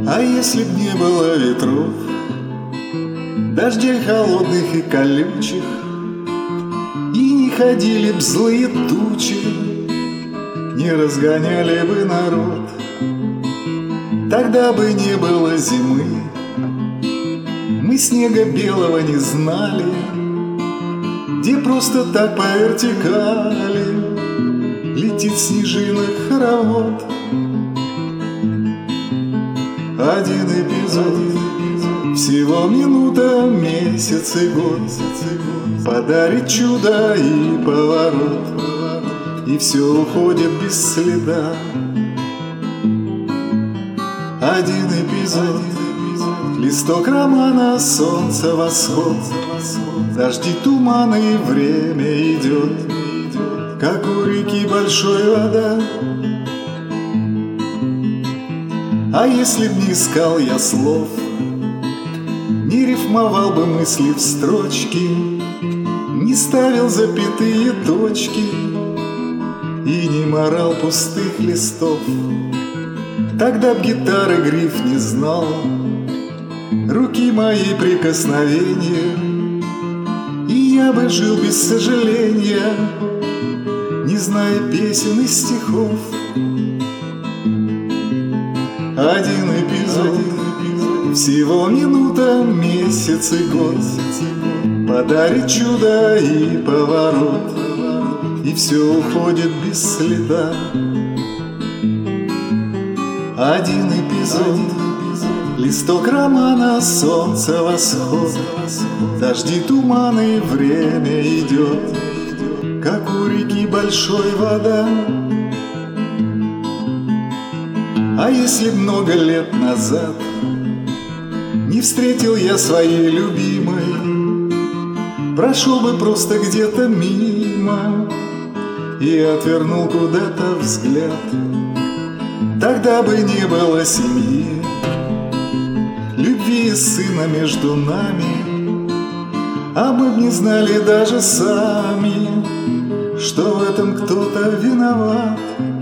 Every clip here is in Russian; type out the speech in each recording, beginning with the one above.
А если б не было ветров, дождей холодных и колючих, и не ходили б злые тучи, не разгоняли бы народ, тогда бы не было зимы, мы снега белого не знали, где просто так по вертикали летит снежинок хоровод. Один эпизод, всего минута, месяц и год, подарит чудо и поворот, и все уходит без следа. Один эпизод, листок романа, солнце, восход, дожди, туманы, и время идет, как у реки большой вода. А если б не искал я слов, не рифмовал бы мысли в строчки, не ставил запятые точки и не морал пустых листов, тогда б гитары гриф не знал, руки мои прикосновения, и я бы жил без сожаления, не зная песен и стихов. Один эпизод, всего минута, месяц и год, подарит чудо и поворот, и все уходит без следа. Один эпизод, листок романа, солнце, восход, дожди, туманы, время идет, как у реки большой вода. А если много лет назад не встретил я своей любимой, прошел бы просто где-то мимо и отвернул куда-то взгляд, тогда бы не было семьи, любви и сына между нами, а мы б не знали даже сами, что в этом кто-то виноват.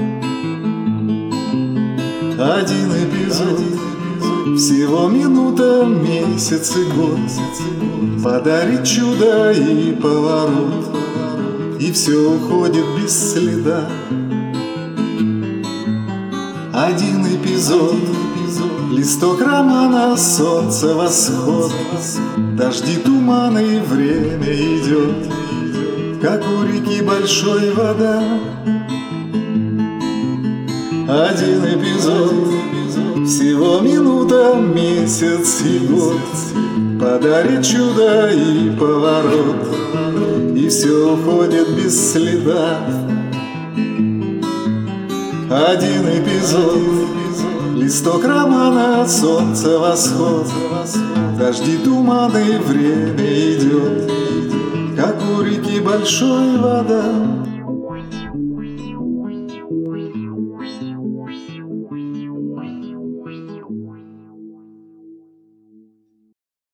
Один эпизод, всего минута, месяц и год, подарит чудо и поворот, и все уходит без следа. Один эпизод, листок романа, солнце, восход, дожди, туманы, и время идет, как у реки большой вода. Один эпизод, всего минута, месяц и год, подарит чудо и поворот, и все уходит без следа. Один эпизод, листок романа, солнце, восход, дожди, туманы, время идет, как у реки большой вода.